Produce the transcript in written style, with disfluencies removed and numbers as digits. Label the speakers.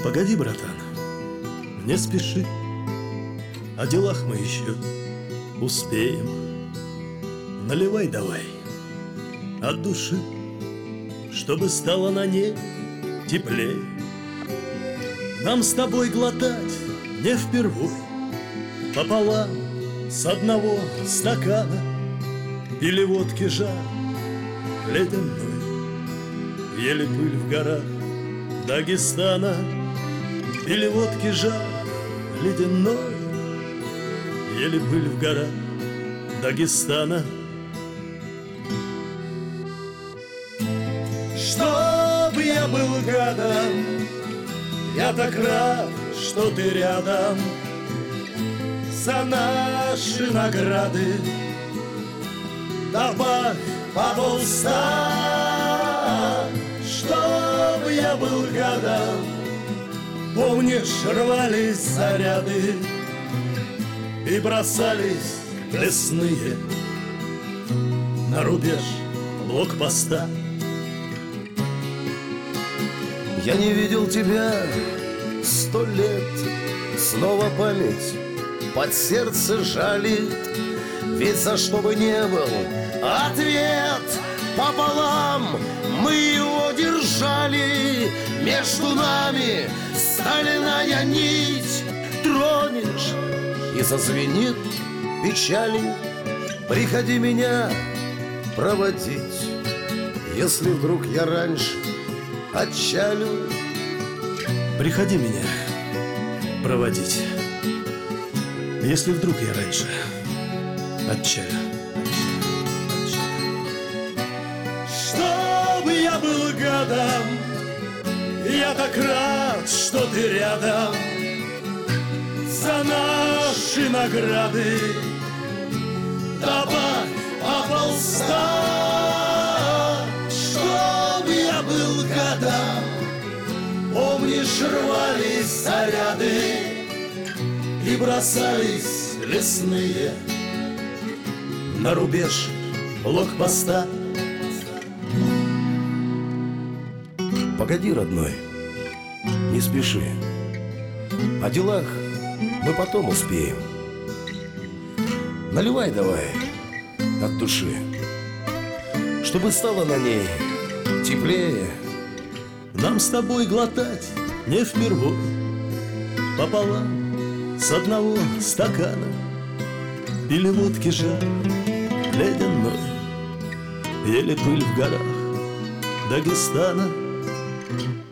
Speaker 1: Погоди, братан, не спеши, о делах мы еще успеем. Наливай давай от души, чтобы стало на ней теплее. Нам с тобой глотать не впервой, пополам с одного стакана пили водки жар ледяной. Ели пыль в горах Дагестана, пили водки жар ледяной. Ели пыль в горах Дагестана. Чтоб я был гадом, я так рад, что ты рядом. За наши награды добавь по полста. Чтоб я был гадом, помнишь, рвались заряды и бросались лесные на рубеж блокпоста.
Speaker 2: Я не видел тебя 100 лет, снова память под сердце жалит. Ведь за что бы не был ответ пополам, мы его держали. Между нами стальная нить. Тронешь и зазвенит печали. Приходи меня проводить, если вдруг я раньше отчалю.
Speaker 1: Приходи меня проводить, если вдруг я раньше отчалю. Чтоб я был гадом, я так рад, что ты рядом. За наши награды добавь по полста. Чтоб я был гадом, помнишь, рвались заряды и бросались лесные на рубеж блокпоста.
Speaker 2: Погоди, родной, не спеши, о делах мы потом успеем. Наливай давай от души, чтобы стало на ней теплее.
Speaker 1: Нам с тобой глотать не впервой, пополам с одного стакана пили водки жар ледяной. Ели пыль в горах Дагестана.